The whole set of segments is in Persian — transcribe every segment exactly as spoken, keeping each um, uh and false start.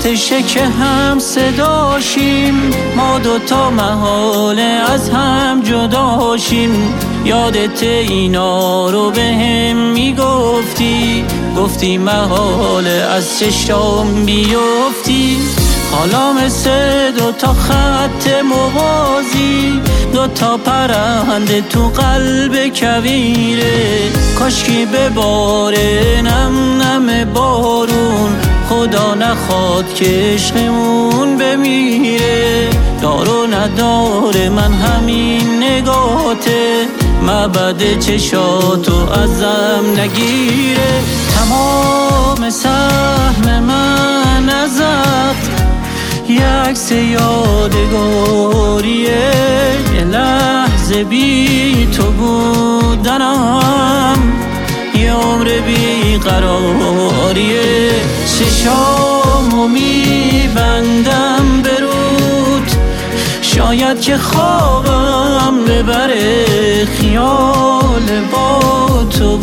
وقتشه که هم صداشیم، ما دوتا محاله از هم جداشیم. یادت اینا رو به هم میگفتی، گفتی محاله از چشام بیفتی. حالا مثل دوتا خط موازی، دوتا پرنده تو قلب کویره. کاشکی بباره نم نم بارون، خدا نخواد که عشقمون بمیره. دار و نداره من همین نگاته، مبد چشاتو ازم نگیره. تمام سهم من ازت یه عکس یادگاریه، یه لحظه بی تو بودنم یه عمر بی قراریه. چشامو میبندم به رود، شاید که خوابم ببره، خیال با تو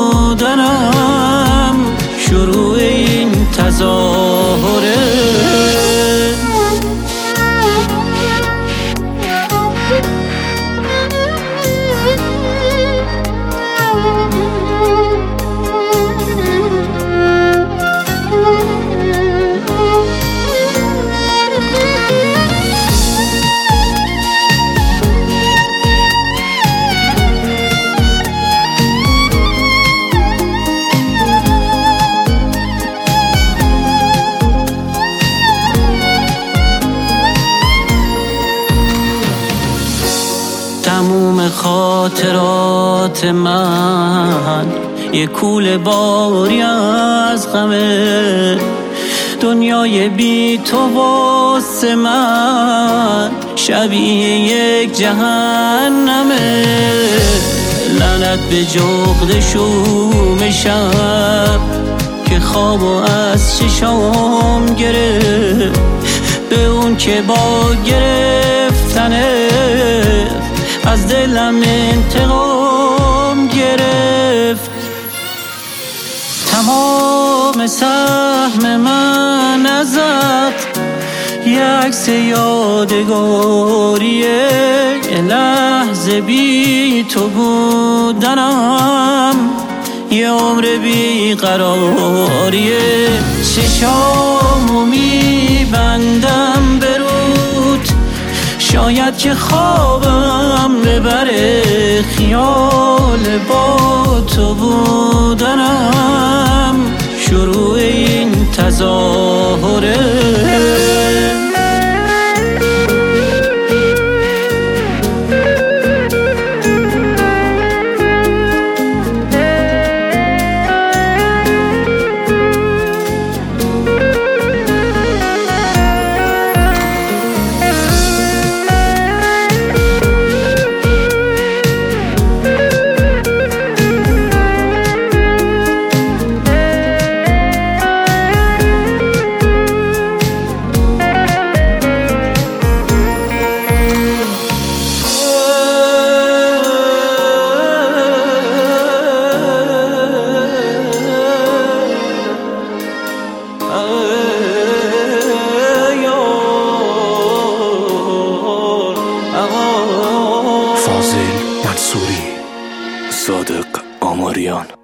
بودنم شروع این تظاهره. تموم خاطرات من یه کوله باری از غمه، دنیای بی تو واسه من شبیه یک جهنمه. لعنت به جغد شوم شب که خوابو از چشام گرفت، به اون که با گرفتنه از دلم انتقام گرفت. تمام سهم من ازت یه عکس یادگاریه، یه لحظه بی تو بودنم یه عمر بی قراریه. چشامو میبندم به رود، شاید که خوابم ببره، خیال با تو بودنم شروع این تظاهره. فاضل منصوری، صادق آماریان.